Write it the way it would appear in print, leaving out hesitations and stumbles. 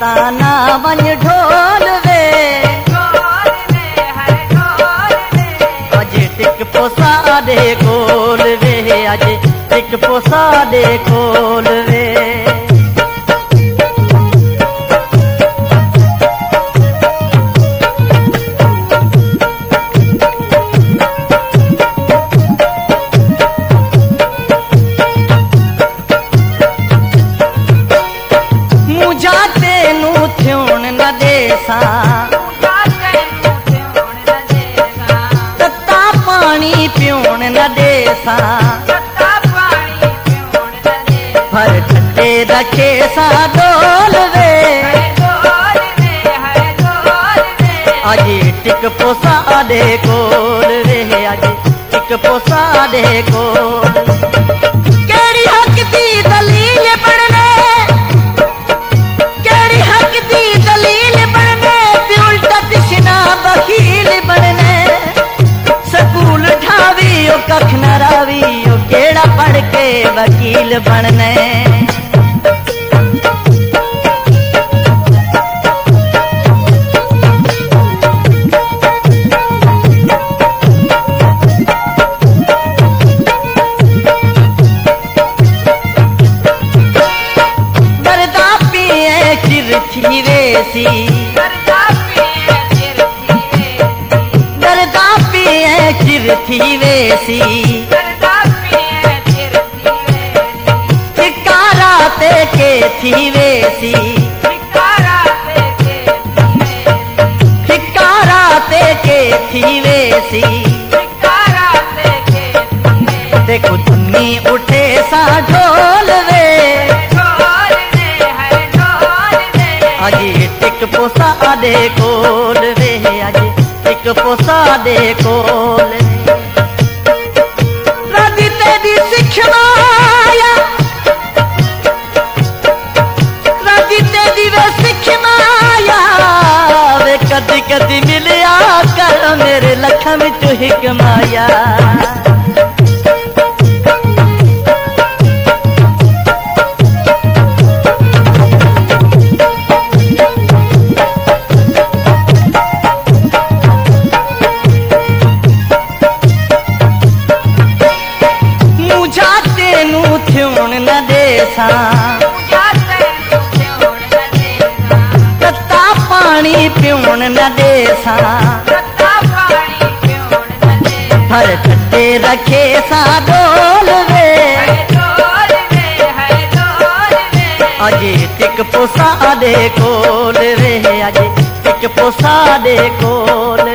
ताना वन ढोल वे अज टिक पोसा दे कोल वे अज टिक पोसा दे कोल वे तत्ता पानी पियोण न देसा भर ठंडे रखे सा डोल वे अज टिक पोसा दे कोल वे अज टिक पोसा दे कोल केड़ी हक दी दलील बनने केड़ी हक दी दलील बनने उल्टा दिशना बखील बनने स्कूल ठावी ओ कख न रावी ओ केड़ा पढ़ के वकील बनने दरदा पिए चिरथी वेसी दरदा पिए चिरथी वेसी ठिकारा ते के थी वेसी ठिकारा ते के थी वेसी देखो धुनी उठे सा ढोल वे अज टिक पोसा दे कोल वे अज टिक पोसा दे कोल राजी तेरी सिख माया राजी तेरी वे सिख माया वे कदी कदी मिलिया कर मेरे लखां विच हिक माया तत्ता पानी पियोण न देसा हर ठंडे रखे सा डोल वे अज टिक पोसा दे कोल वे अज टिक पोसा दे कोल